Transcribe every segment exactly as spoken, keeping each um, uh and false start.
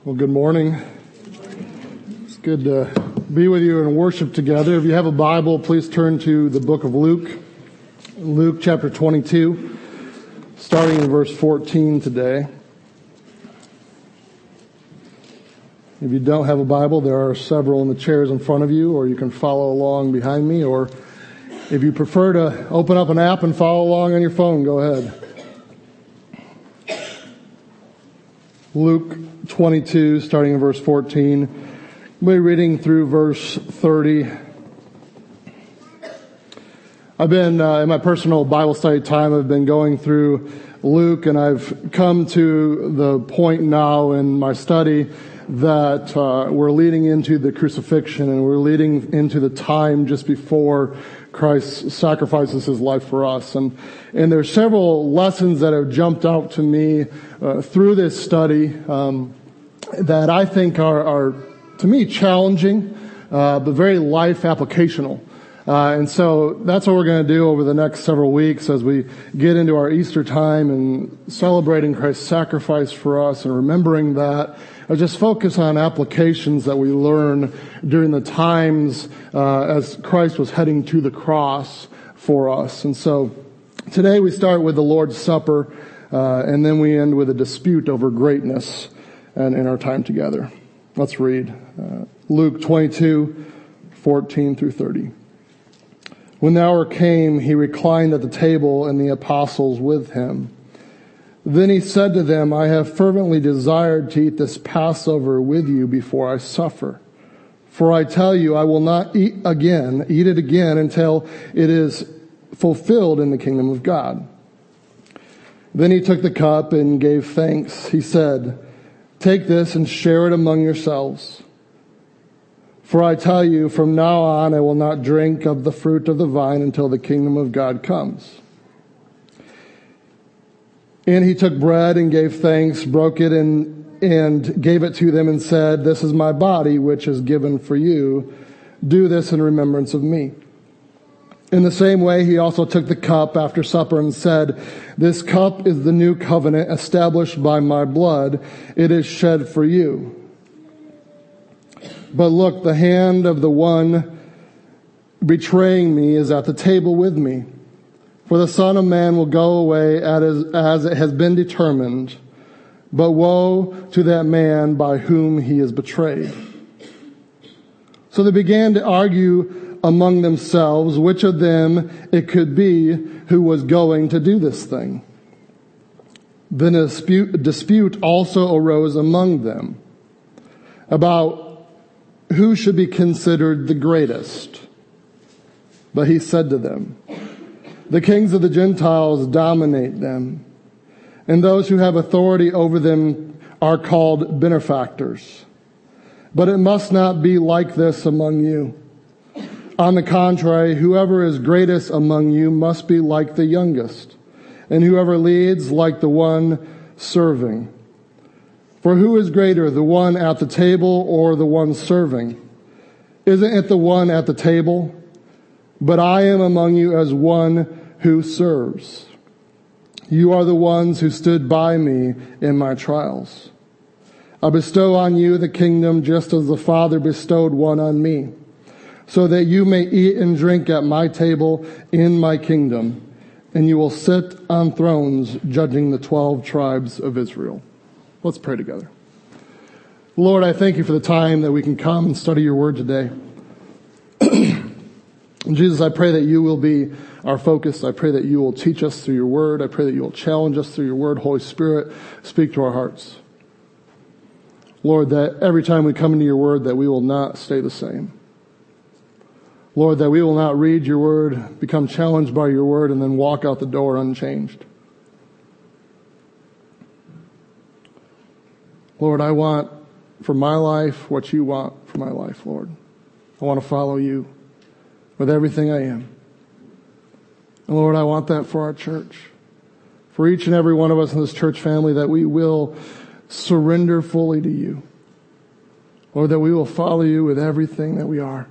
Well, good morning. It's good to be with you and worship together. If you have a Bible, please turn to the book of Luke, Luke chapter twenty-two, starting in verse fourteen today. If you don't have a Bible, there are several in the chairs in front of you, or you can follow along behind me, or if you prefer to open up an app and follow along on your phone, go ahead. Luke twenty-two, starting in verse fourteen. We'll be reading through verse thirty. I've been, uh, in my personal Bible study time, I've been going through Luke, and I've come to the point now in my study that uh, we're leading into the crucifixion, and we're leading into the time just before Christ sacrifices his life for us. And and there's several lessons that have jumped out to me uh, through this study um, that I think are, are to me, challenging, uh, but very life applicational. Uh, and so that's what we're going to do over the next several weeks as we get into our Easter time and celebrating Christ's sacrifice for us and remembering that. I just focus on applications that we learn during the times uh, as Christ was heading to the cross for us. And so today we start with the Lord's Supper, uh, and then we end with a dispute over greatness and in our time together. Let's read uh, Luke twenty-two, fourteen through thirty. When the hour came, he reclined at the table and the apostles with him. Then he said to them, I have fervently desired to eat this Passover with you before I suffer. For I tell you, I will not eat again, eat it again until it is fulfilled in the kingdom of God. Then he took the cup and gave thanks. He said, take this and share it among yourselves. For I tell you, from now on I will not drink of the fruit of the vine until the kingdom of God comes. And he took bread and gave thanks, broke it and, and gave it to them and said, this is my body, which is given for you. Do this in remembrance of me. In the same way, he also took the cup after supper and said, this cup is the new covenant established by my blood. It is shed for you. But look, the hand of the one betraying me is at the table with me. For the Son of Man will go away as it has been determined, but woe to that man by whom he is betrayed. So they began to argue among themselves which of them it could be who was going to do this thing. Then a dispute, dispute also arose among them about who should be considered the greatest. But he said to them, the kings of the Gentiles dominate them, and those who have authority over them are called benefactors. But it must not be like this among you. On the contrary, whoever is greatest among you must be like the youngest, and whoever leads like the one serving. For who is greater, the one at the table or the one serving? Isn't it the one at the table? But I am among you as one who serves. You are the ones who stood by me in my trials. I bestow on you the kingdom just as the Father bestowed one on me, so that you may eat and drink at my table in my kingdom, and you will sit on thrones judging the twelve tribes of Israel. Let's pray together. Lord, I thank you for the time that we can come and study your word today. Jesus, I pray that you will be our focus. I pray that you will teach us through your word. I pray that you will challenge us through your word. Holy Spirit, speak to our hearts. Lord, that every time we come into your word, that we will not stay the same. Lord, that we will not read your word, become challenged by your word, and then walk out the door unchanged. Lord, I want for my life what you want for my life, Lord. I want to follow you with everything I am. And Lord, I want that for our church. For each and every one of us in this church family, that we will surrender fully to you. Lord, that we will follow you with everything that we are.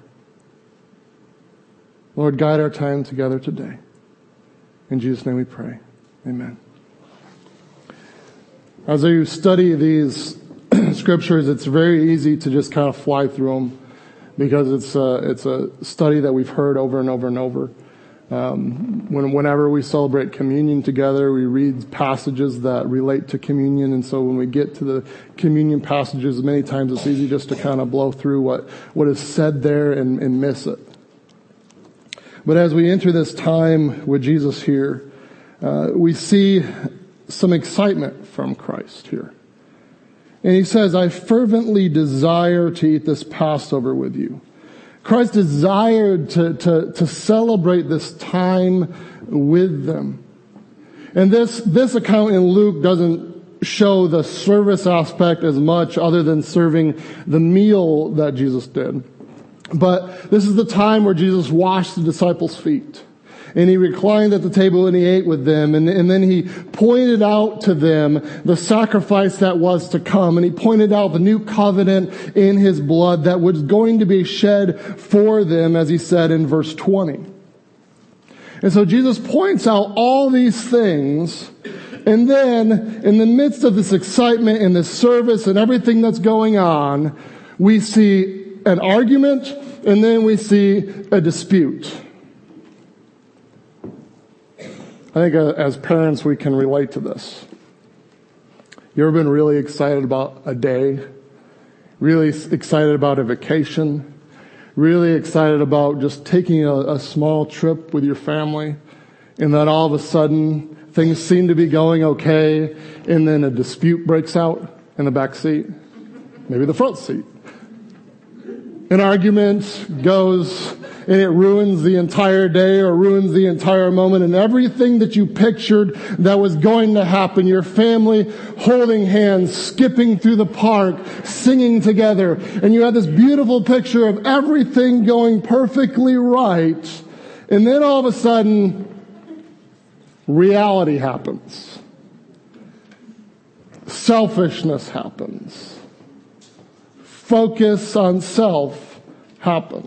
Lord, guide our time together today. In Jesus' name we pray. Amen. As you study these scriptures, it's very easy to just kind of fly through them because it's a, it's a study that we've heard over and over and over. Um, when, whenever we celebrate communion together, we read passages that relate to communion. And so when we get to the communion passages, many times it's easy just to kind of blow through what, what is said there and, and miss it. But as we enter this time with Jesus here, uh, we see some excitement from Christ here. And he says, I fervently desire to eat this Passover with you. Christ desired to, to, to celebrate this time with them. And this, this account in Luke doesn't show the service aspect as much other than serving the meal that Jesus did. But this is the time where Jesus washed the disciples' feet. And he reclined at the table and he ate with them. And, and then he pointed out to them the sacrifice that was to come. And he pointed out the new covenant in his blood that was going to be shed for them, as he said in verse twenty. And so Jesus points out all these things. And then in the midst of this excitement and this service and everything that's going on, we see an argument and then we see a dispute. I think as parents, we can relate to this. You ever been really excited about a day? Really excited about a vacation? Really excited about just taking a, a small trip with your family? And then all of a sudden, things seem to be going okay, and then a dispute breaks out in the back seat, maybe the front seat. An argument goes and it ruins the entire day or ruins the entire moment, and everything that you pictured that was going to happen, your family holding hands, skipping through the park, singing together, and you had this beautiful picture of everything going perfectly right, and then all of a sudden, reality happens. Selfishness happens. Focus on self happens.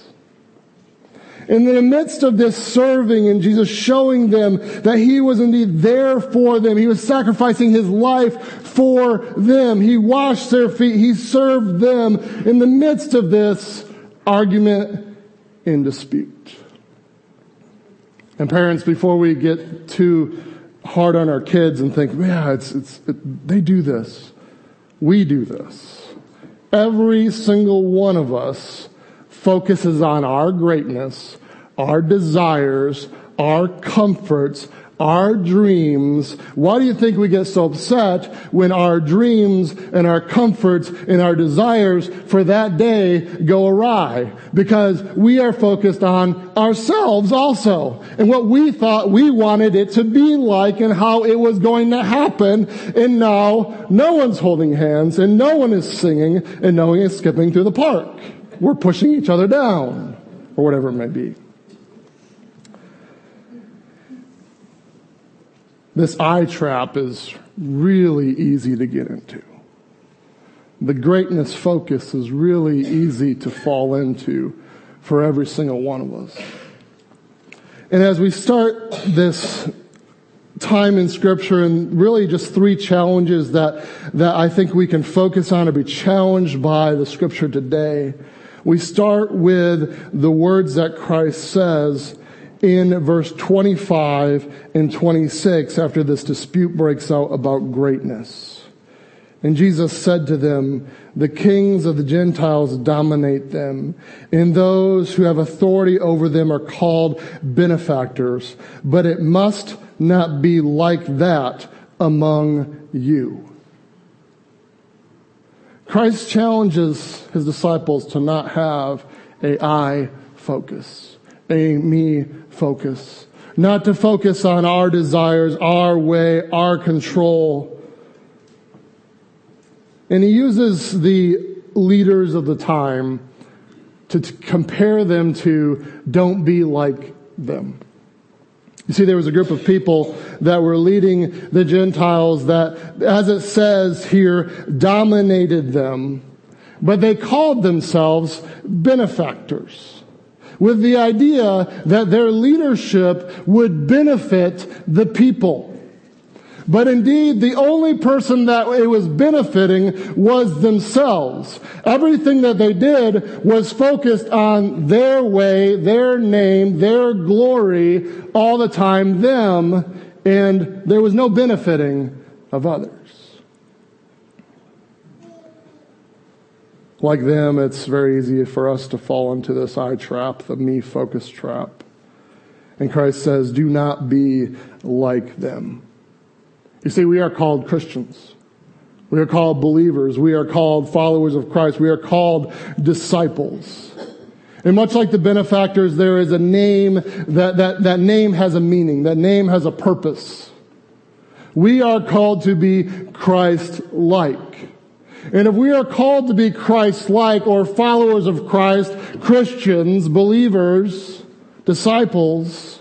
In the midst of this serving and Jesus showing them that he was indeed there for them, he was sacrificing his life for them. He washed their feet. He served them in the midst of this argument and dispute. And parents, before we get too hard on our kids and think, yeah, it's, it's, it, they do this. We do this. Every single one of us focuses on our greatness, our desires, our comforts, our dreams. Why do you think we get so upset when our dreams and our comforts and our desires for that day go awry? Because we are focused on ourselves also and what we thought we wanted it to be like and how it was going to happen. And now no one's holding hands and no one is singing and no one is skipping through the park. We're pushing each other down or whatever it may be. This eye trap is really easy to get into. The greatness focus is really easy to fall into for every single one of us. And as we start this time in Scripture, and really just three challenges that, that I think we can focus on or be challenged by the Scripture today, we start with the words that Christ says in verse twenty-five and twenty-six after this dispute breaks out about greatness. And Jesus said to them, the kings of the Gentiles dominate them, and those who have authority over them are called benefactors. But it must not be like that among you. Christ challenges his disciples to not have a I focus, a me focus, not to focus on our desires, our way, our control. And he uses the leaders of the time to t- compare them to don't be like them. You see, there was a group of people that were leading the Gentiles that, as it says here, dominated them, but they called themselves benefactors, with the idea that their leadership would benefit the people. But indeed, the only person that it was benefiting was themselves. Everything that they did was focused on their way, their name, their glory, all the time, them, and there was no benefiting of others. Like them, it's very easy for us to fall into this eye trap, the me-focused trap. And Christ says, do not be like them. You see, we are called Christians. We are called believers. We are called followers of Christ. We are called disciples. And much like the benefactors, there is a name, that, that, that name has a meaning. That name has a purpose. We are called to be Christ-like. And if we are called to be Christ-like or followers of Christ, Christians, believers, disciples,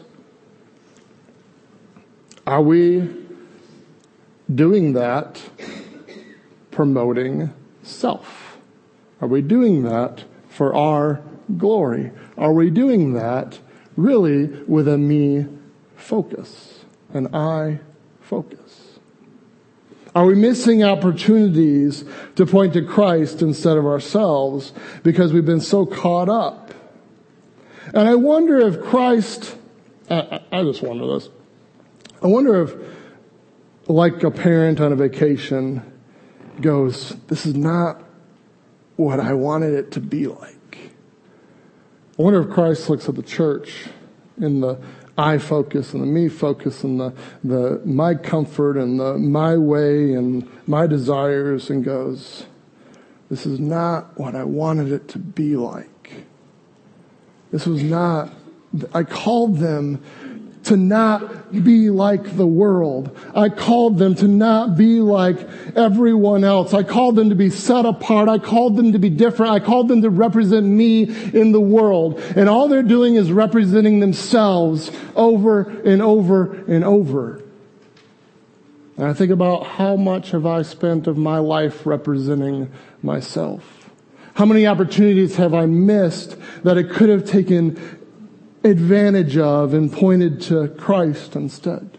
are we doing that promoting self? Are we doing that for our glory? Are we doing that really with a me focus, an I focus? Are we missing opportunities to point to Christ instead of ourselves because we've been so caught up? And I wonder if Christ, I, I just wonder this, I wonder if, like a parent on a vacation, goes, this is not what I wanted it to be like. I wonder if Christ looks at the church in the I focus and the me focus and the, the my comfort and the my way and my desires and goes, this is not what I wanted it to be like. This was not, I called them to not be like the world. I called them to not be like everyone else. I called them to be set apart. I called them to be different. I called them to represent me in the world. And all they're doing is representing themselves over and over and over. And I think about how much have I spent of my life representing myself? How many opportunities have I missed that I could have taken advantage of and pointed to Christ instead?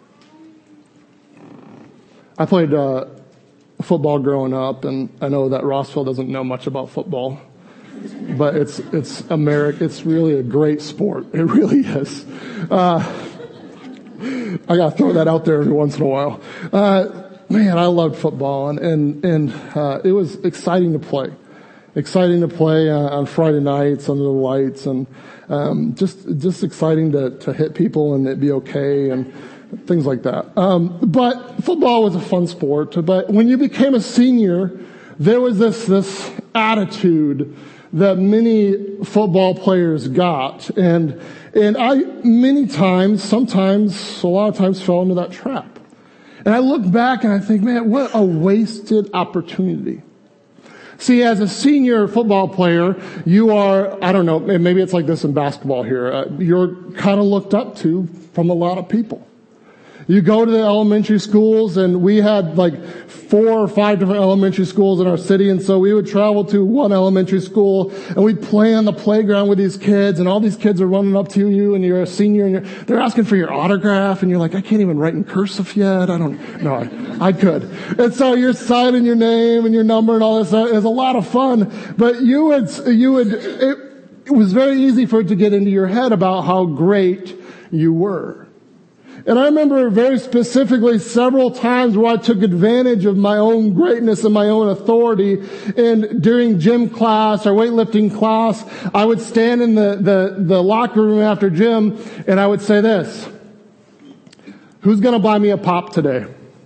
I played uh, football growing up, and I know that Rossville doesn't know much about football, but it's it's America. It's really a great sport. It really is. Uh, I gotta throw that out there every once in a while. Uh, man, I loved football, and and and uh, it was exciting to play. Exciting to play uh, on Friday nights under the lights, and um, just just exciting to, to hit people and it be okay and things like that. Um, but football was a fun sport. But when you became a senior, there was this this attitude that many football players got, and and I many times, sometimes, a lot of times, fell into that trap. And I look back and I think, man, what a wasted opportunity. See, as a senior football player, you are, I don't know, maybe it's like this in basketball here. Uh, you're kind of looked up to from a lot of people. You go to the elementary schools, and we had like four or five different elementary schools in our city, and so we would travel to one elementary school, and we'd play on the playground with these kids, and all these kids are running up to you, and you're a senior, and you're, they're asking for your autograph, and you're like, I can't even write in cursive yet. I don't, no, I, I could. And so you're signing your name and your number and all this. It was a lot of fun, but you would, you would, it, it was very easy for it to get into your head about how great you were. And I remember very specifically several times where I took advantage of my own greatness and my own authority. And during gym class or weightlifting class, I would stand in the, the, the locker room after gym and I would say this: who's going to buy me a pop today?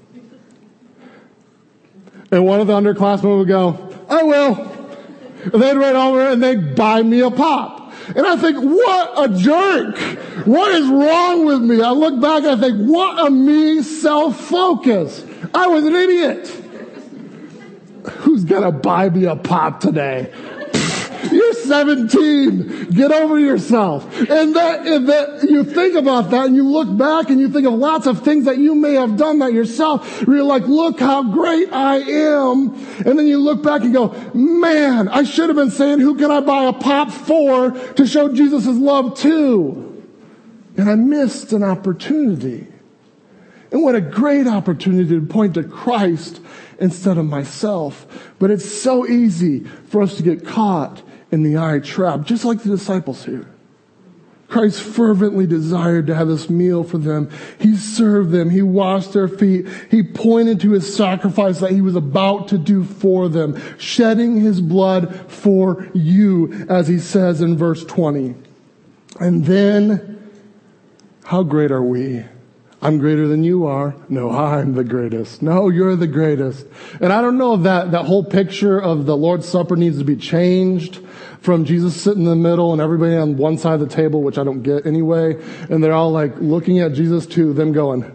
And one of the underclassmen would go, I will. And they'd run over and they'd buy me a pop. And I think, what a jerk. What is wrong with me? I look back and I think, what a me self-focus. I was an idiot. Who's gonna buy me a pop today? You're seventeen. Get over yourself. And that, and that, you think about that and you look back and you think of lots of things that you may have done that yourself. Where you're like, look how great I am. And then you look back and go, man, I should have been saying, who can I buy a pop for to show Jesus' love to? And I missed an opportunity. And what a great opportunity to point to Christ instead of myself. But it's so easy for us to get caught in the eye trap, just like the disciples here. Christ fervently desired to have this meal for them. He served them. He washed their feet. He pointed to his sacrifice that he was about to do for them, shedding his blood for you, as he says in verse twenty. And then, how great are we? I'm greater than you are. No, I'm the greatest. No, you're the greatest. And I don't know if that, that whole picture of the Lord's Supper needs to be changed from Jesus sitting in the middle and everybody on one side of the table, which I don't get anyway. And they're all like looking at Jesus too, them going,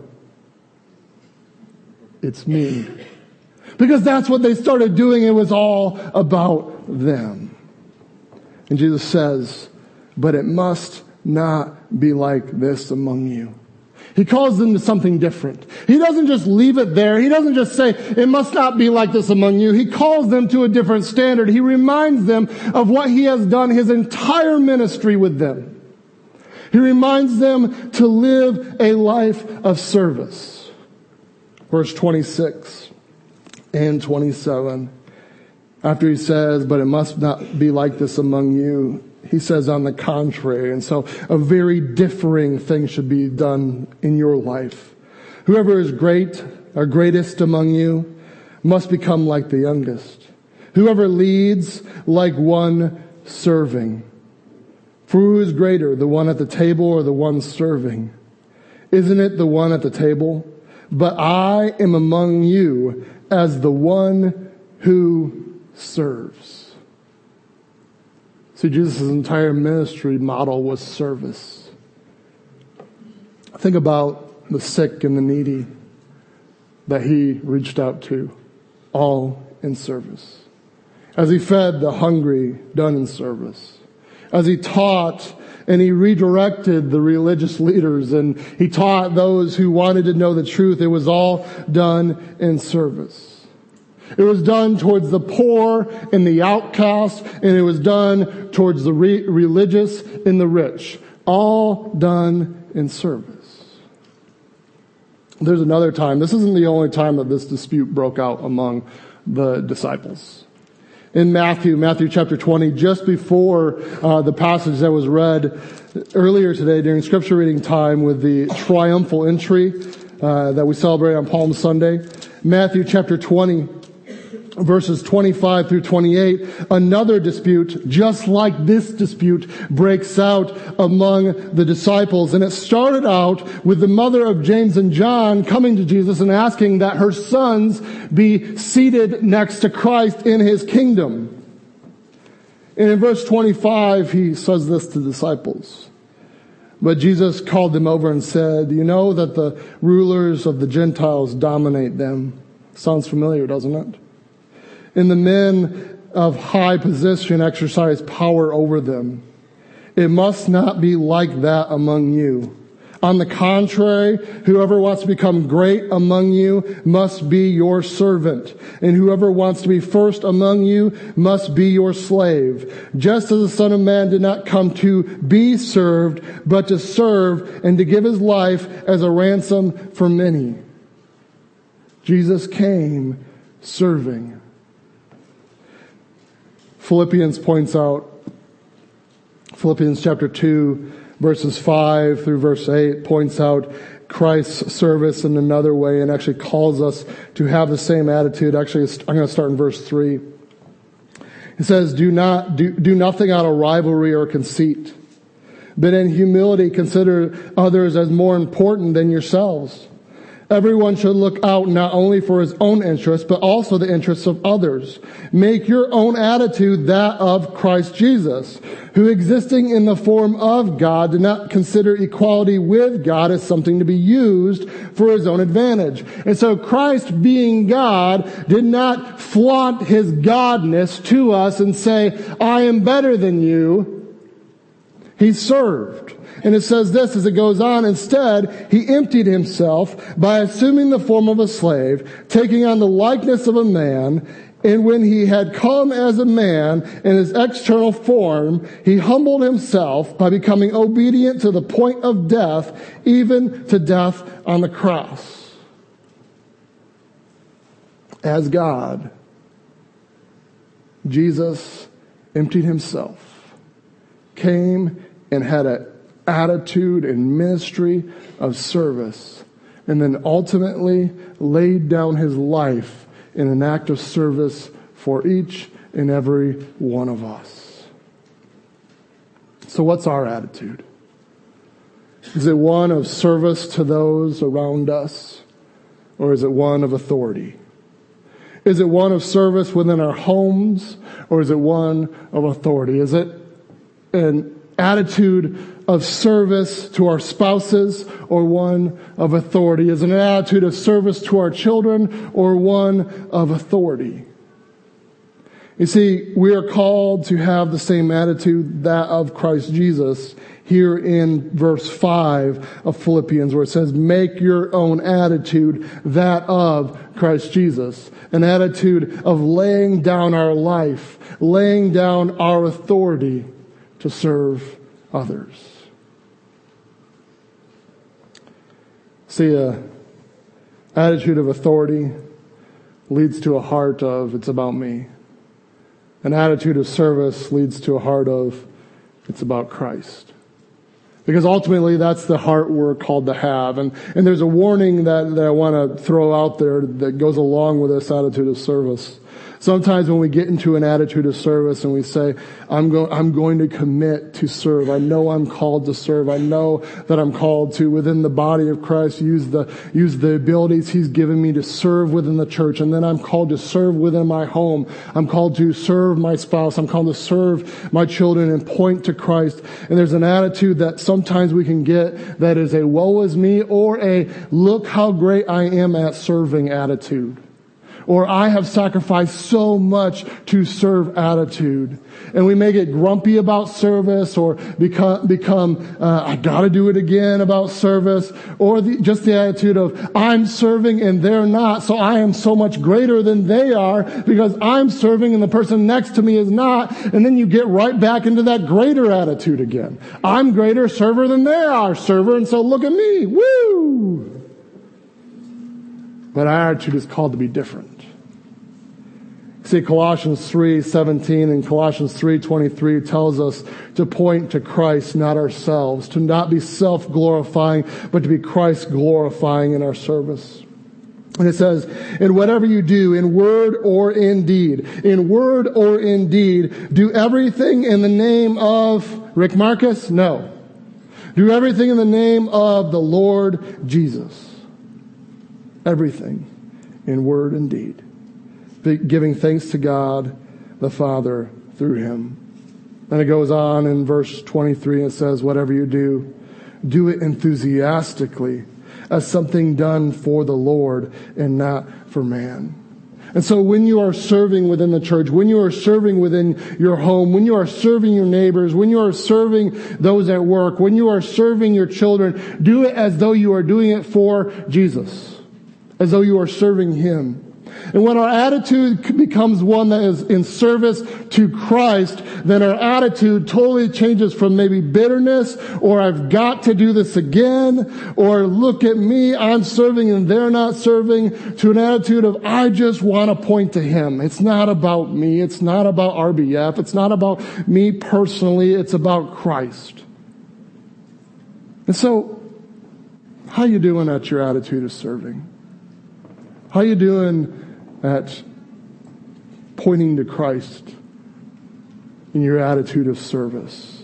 it's me. Because that's what they started doing. It was all about them. And Jesus says, but it must not be like this among you. He calls them to something different. He doesn't just leave it there. He doesn't just say, it must not be like this among you. He calls them to a different standard. He reminds them of what he has done his entire ministry with them. He reminds them to live a life of service. Verse twenty-six and twenty-seven. After he says, but it must not be like this among you, he says on the contrary. And so a very differing thing should be done in your life. Whoever is great or greatest among you must become like the youngest. Whoever leads like one serving. For who is greater, the one at the table or the one serving? Isn't it the one at the table? But I am among you as the one who serves. See, Jesus' entire ministry model was service. Think about the sick and the needy that he reached out to, all in service. As he fed the hungry, done in service. As he taught and he redirected the religious leaders and he taught those who wanted to know the truth, it was all done in service. It was done towards the poor and the outcast, and it was done towards the re- religious and the rich. All done in service. There's another time. This isn't the only time that this dispute broke out among the disciples. In Matthew, Matthew chapter twenty, just before uh, the passage that was read earlier today during scripture reading time with the triumphal entry uh, that we celebrate on Palm Sunday, Matthew chapter twenty, verses twenty-five through twenty-eight, another dispute, just like this dispute, breaks out among the disciples. And it started out with the mother of James and John coming to Jesus and asking that her sons be seated next to Christ in his kingdom. And in verse twenty-five, he says this to the disciples. But Jesus called them over and said, you know that the rulers of the Gentiles dominate them. Sounds familiar, doesn't it? And the men of high position exercise power over them. It must not be like that among you. On the contrary, whoever wants to become great among you must be your servant. And whoever wants to be first among you must be your slave. Just as the Son of Man did not come to be served, but to serve and to give his life as a ransom for many. Jesus came serving. Philippians points out, Philippians chapter two, verses five through verse eight points out Christ's service in another way and actually calls us to have the same attitude. Actually, I'm going to start in verse three. It says, do not, do, do nothing out of rivalry or conceit, but in humility consider others as more important than yourselves. Everyone should look out not only for his own interests, but also the interests of others. Make your own attitude that of Christ Jesus, who existing in the form of God did not consider equality with God as something to be used for his own advantage. And so Christ, being God, did not flaunt his godness to us and say, I am better than you. He served. And it says this as it goes on, instead, he emptied himself by assuming the form of a slave, taking on the likeness of a man, and when he had come as a man in his external form, he humbled himself by becoming obedient to the point of death, even to death on the cross. as God, Jesus emptied himself, came and had an attitude and ministry of service, and then ultimately laid down his life in an act of service for each and every one of us. So what's our attitude? Is it one of service to those around us, or is it one of authority? Is it one of service within our homes, or is it one of authority? Is it an attitude of service to our spouses, or one of authority? Is it an attitude of service to our children, or one of authority? You see, we are called to have the same attitude, that of Christ Jesus, here in verse five of Philippians, where it says, make your own attitude that of Christ Jesus. An attitude of laying down our life, laying down our authority to serve others. See, an attitude of authority leads to a heart of, it's about me. An attitude of service leads to a heart of, it's about Christ. Because ultimately that's the heart we're called to have. And, and there's a warning that, that I want to throw out there that goes along with this attitude of service. Sometimes when we get into an attitude of service and we say, I'm going, I'm going to commit to serve. I know I'm called to serve. I know that I'm called to, within the body of Christ, use the, use the abilities he's given me to serve within the church. And then I'm called to serve within my home. I'm called to serve my spouse. I'm called to serve my children and point to Christ. And there's an attitude that sometimes we can get that is a woe is me, or a look how great I am at serving attitude. Or I have sacrificed so much to serve attitude. And we may get grumpy about service, or become, become uh, I gotta do it again about service. Or the, just the attitude of, I'm serving and they're not, so I am so much greater than they are because I'm serving and the person next to me is not. And then you get right back into that greater attitude again. I'm greater server than they are server, and so look at me. Woo! But our attitude is called to be different. See, Colossians three seventeen and Colossians three twenty-three tells us to point to Christ, not ourselves, to not be self-glorifying, but to be Christ-glorifying in our service. And it says, in whatever you do, in word or in deed, in word or in deed, do everything in the name of Rick Marcus? No. Do everything in the name of the Lord Jesus. Everything in word and deed. Giving thanks to God the Father through him. And it goes on in verse twenty-three and it says, whatever you do, do it enthusiastically as something done for the Lord and not for man. And so when you are serving within the church, when you are serving within your home, when you are serving your neighbors, when you are serving those at work, when you are serving your children, do it as though you are doing it for Jesus, as though you are serving him. And when our attitude becomes one that is in service to Christ, then our attitude totally changes from maybe bitterness, or I've got to do this again, or look at me, I'm serving and they're not serving, to an attitude of I just want to point to him. It's not about me. It's not about R B F. It's not about me personally. It's about Christ. And so, how you doing at your attitude of serving? How you doing at pointing to Christ in your attitude of service?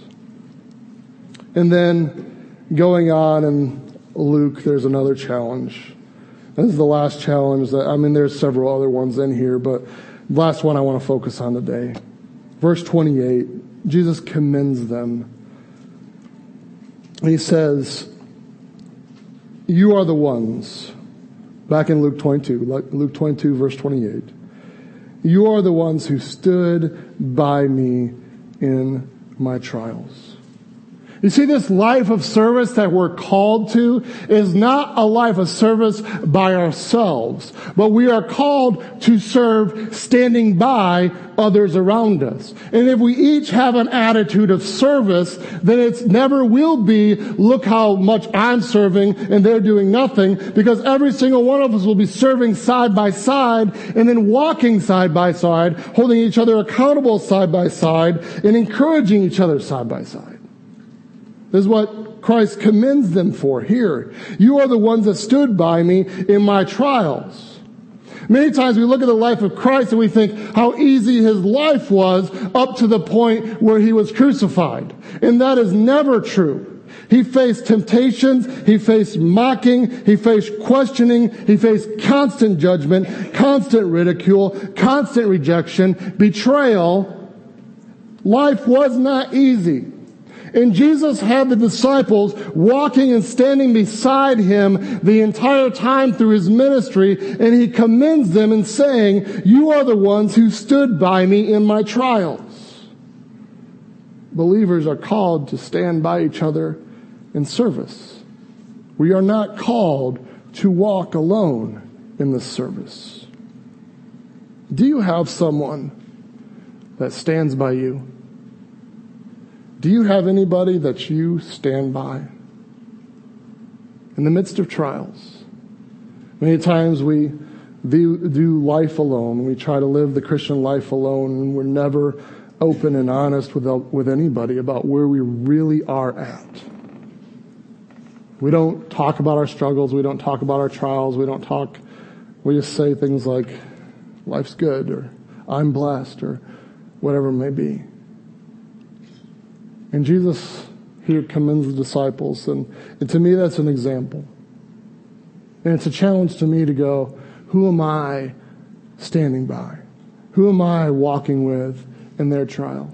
And then going on in Luke, there's another challenge. This is the last challenge. That, I mean, there's several other ones in here, but the last one I want to focus on today. Verse twenty-eight, Jesus commends them. And he says, you are the ones. Back in Luke twenty-two, Luke twenty-two, verse twenty-eight. You are the ones who stood by me in my trials. You see, this life of service that we're called to is not a life of service by ourselves, but we are called to serve standing by others around us. And if we each have an attitude of service, then it never will be, look how much I'm serving and they're doing nothing, because every single one of us will be serving side by side and then walking side by side, holding each other accountable side by side and encouraging each other side by side. This is what Christ commends them for here. You are the ones that stood by me in my trials. Many times we look at the life of Christ and we think how easy his life was up to the point where he was crucified. And that is never true. He faced temptations, he faced mocking, he faced questioning, he faced constant judgment, constant ridicule, constant rejection, betrayal. Life was not easy. And Jesus had the disciples walking and standing beside him the entire time through his ministry, and he commends them in saying, you are the ones who stood by me in my trials. Believers are called to stand by each other in service. We are not called to walk alone in this service. Do you have someone that stands by you? Do you have anybody that you stand by in the midst of trials? Many times we do, do life alone. We try to live the Christian life alone, and we're never open and honest with, with anybody about where we really are at. We don't talk about our struggles. We don't talk about our trials. We don't talk, we just say things like, life's good, or I'm blessed, or whatever it may be. And Jesus here commends the disciples, and, and to me that's an example. And it's a challenge to me to go, who am I standing by? Who am I walking with in their trial?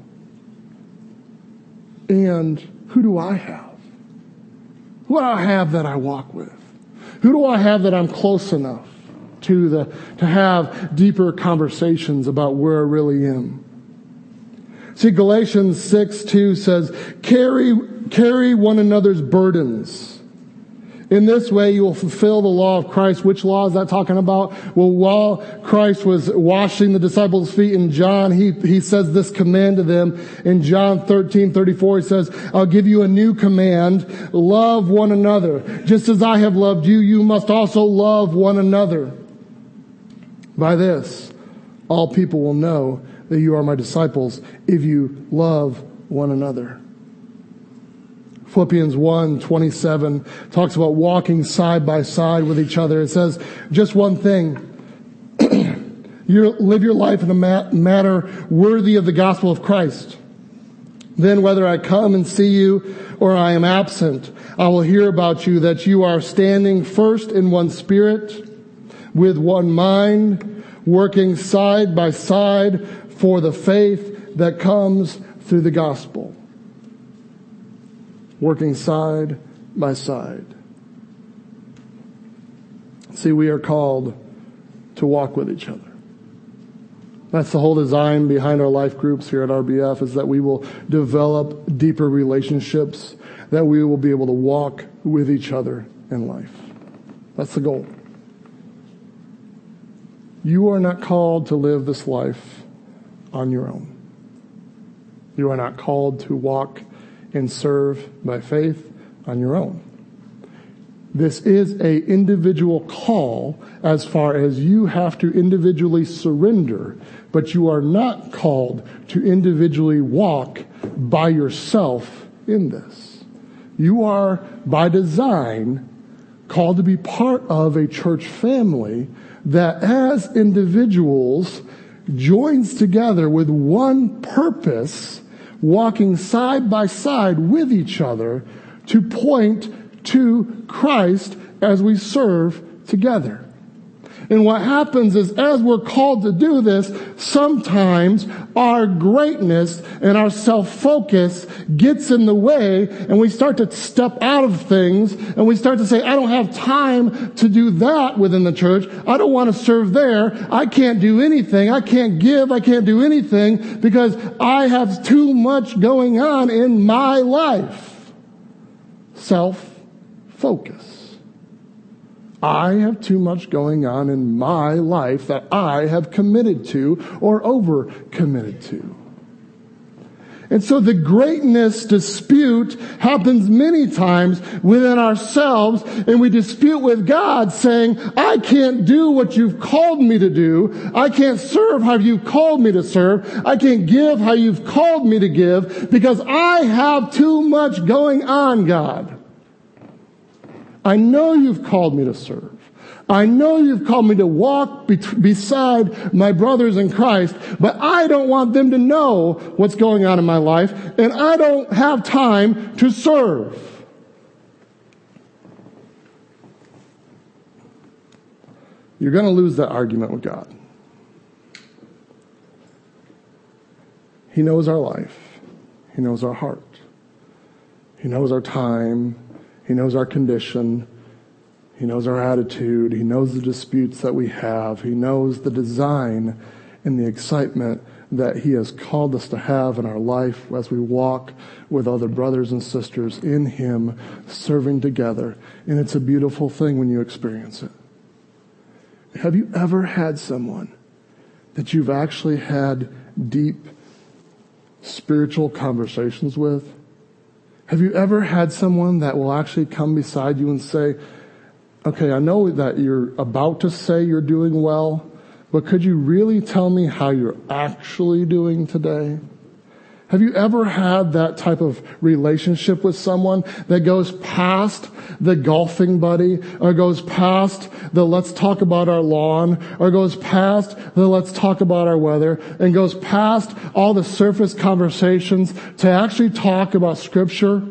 And who do I have? Who do I have that I walk with? Who do I have that I'm close enough to the to have deeper conversations about where I really am? See, Galatians six two says, carry, carry one another's burdens. In this way, you will fulfill the law of Christ. Which law is that talking about? Well, while Christ was washing the disciples' feet in John, he, he says this command to them. In John thirteen thirty-four, he says, I'll give you a new command. Love one another. Just as I have loved you, you must also love one another. By this, all people will know that you are my disciples if you love one another. Philippians one twenty-seven talks about walking side by side with each other. It says just one thing. You live your life in a manner worthy of the gospel of Christ. Then whether I come and see you or I am absent, I will hear about you that you are standing first in one spirit, with one mind, working side by side for the faith that comes through the gospel. Working side by side. See, we are called to walk with each other. That's the whole design behind our life groups here at R B F, is that we will develop deeper relationships, that we will be able to walk with each other in life. That's the goal. You are not called to live this life on your own. You are not called to walk and serve by faith on your own. This is a individual call as far as you have to individually surrender, but you are not called to individually walk by yourself in this. You are, by design, called to be part of a church family that as individuals joins together with one purpose, walking side by side with each other to point to Christ as we serve together. And what happens is, as we're called to do this, sometimes our greatness and our self-focus gets in the way, and we start to step out of things, and we start to say, I don't have time to do that within the church. I don't want to serve there. I can't do anything. I can't give. I can't do anything because I have too much going on in my life. self-focus. I have too much going on in my life that I have committed to or over-committed to. And so the greatness dispute happens many times within ourselves, and we dispute with God saying, I can't do what you've called me to do. I can't serve how you've called me to serve. I can't give how you've called me to give because I have too much going on, God. I know you've called me to serve. I know you've called me to walk be- beside my brothers in Christ, but I don't want them to know what's going on in my life, and I don't have time to serve. You're going to lose that argument with God. He knows our life. He knows our heart. He knows our time. He knows our condition. He knows our attitude. He knows the disputes that we have. He knows the design and the excitement that He has called us to have in our life as we walk with other brothers and sisters in Him, serving together. And it's a beautiful thing when you experience it. Have you ever had someone that you've actually had deep spiritual conversations with? Have you ever had someone that will actually come beside you and say, okay, I know that you're about to say you're doing well, but could you really tell me how you're actually doing today? Have you ever had that type of relationship with someone that goes past the golfing buddy, or goes past the let's talk about our lawn, or goes past the let's talk about our weather, and goes past all the surface conversations to actually talk about Scripture?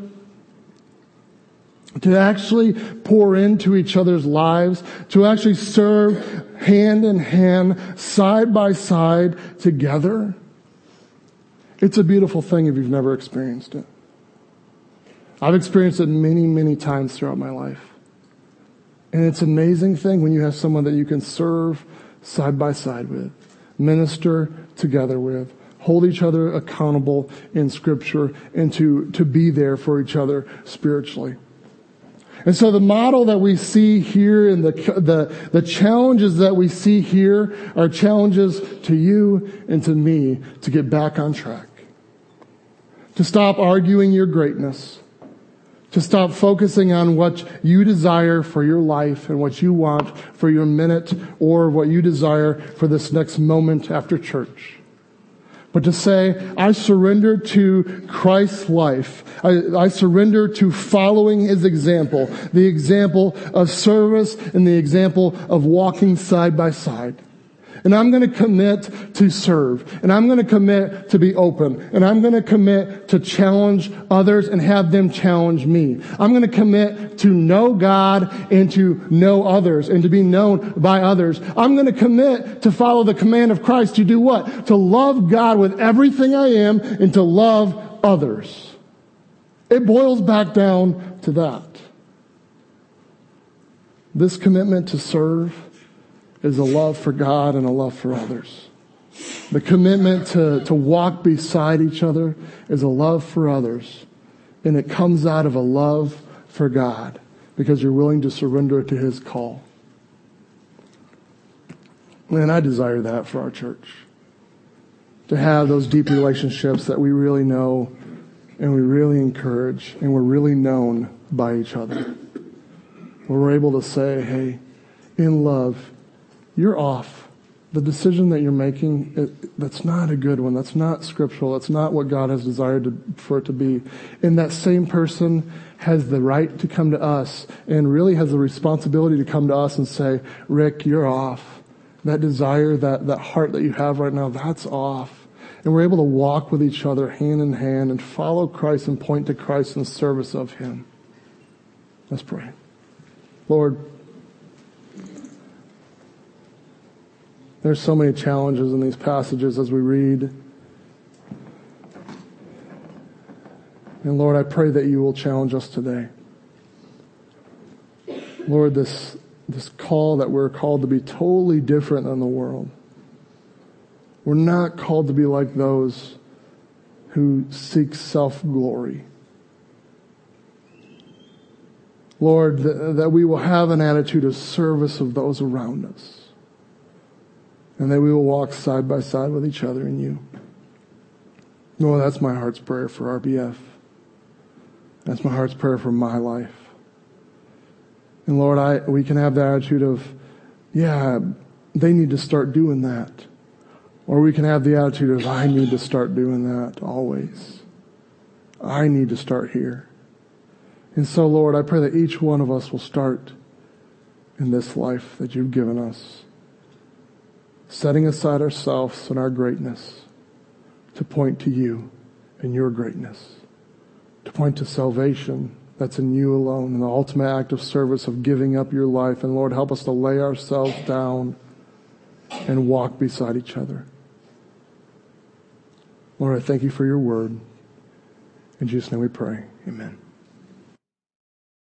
To actually pour into each other's lives, to actually serve hand in hand, side by side, together. It's a beautiful thing if you've never experienced it. I've experienced it many, many times throughout my life. And it's an amazing thing when you have someone that you can serve side by side with, minister together with, hold each other accountable in Scripture, and to, to be there for each other spiritually. And so the model that we see here and the, the, the challenges that we see here are challenges to you and to me to get back on track. To stop arguing your greatness. To stop focusing on what you desire for your life and what you want for your minute or what you desire for this next moment after church. But to say, I surrender to Christ's life. I, I surrender to following His example. The example of service and the example of walking side by side. And I'm going to commit to serve. And I'm going to commit to be open. And I'm going to commit to challenge others and have them challenge me. I'm going to commit to know God and to know others and to be known by others. I'm going to commit to follow the command of Christ to do what? To love God with everything I am and to love others. It boils back down to that. This commitment to serve is a love for God and a love for others. The commitment to, to walk beside each other is a love for others. And it comes out of a love for God because you're willing to surrender to His call. And I desire that for our church. To have those deep relationships that we really know and we really encourage and we're really known by each other. Where we're able to say, hey, in love, you're off. The decision that you're making, it, that's not a good one. That's not scriptural. That's not what God has desired to, for it to be. And that same person has the right to come to us and really has the responsibility to come to us and say, Rick, you're off. That desire, that, that heart that you have right now, that's off. And we're able to walk with each other hand in hand and follow Christ and point to Christ in service of Him. Let's pray. Lord, there's so many challenges in these passages as we read. And Lord, I pray that you will challenge us today. Lord, this, this call that we're called to be totally different than the world. We're not called to be like those who seek self-glory. Lord, that, that we will have an attitude of service of those around us. And that we will walk side by side with each other in you. Lord, that's my heart's prayer for R B F. That's my heart's prayer for my life. And Lord, I we can have the attitude of, yeah, they need to start doing that. Or we can have the attitude of, I need to start doing that always. I need to start here. And so, Lord, I pray that each one of us will start in this life that you've given us, setting aside ourselves and our greatness to point to you and your greatness, to point to salvation that's in you alone, and the ultimate act of service of giving up your life. And Lord, help us to lay ourselves down and walk beside each other. Lord, I thank you for your word. In Jesus' name we pray. Amen.